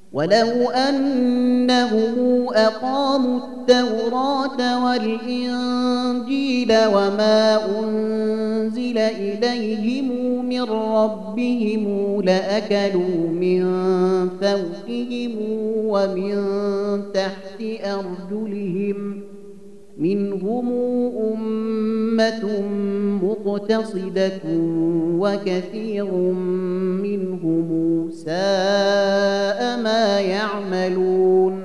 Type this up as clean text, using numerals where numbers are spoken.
ولو أنهم أقاموا التوراة والإنجيل وما أنزل إليهم من ربهم لأكلوا من فوقهم ومن تحت أرجلهم منهم أمة مقتصدة وكثير منهم ساء ما يعملون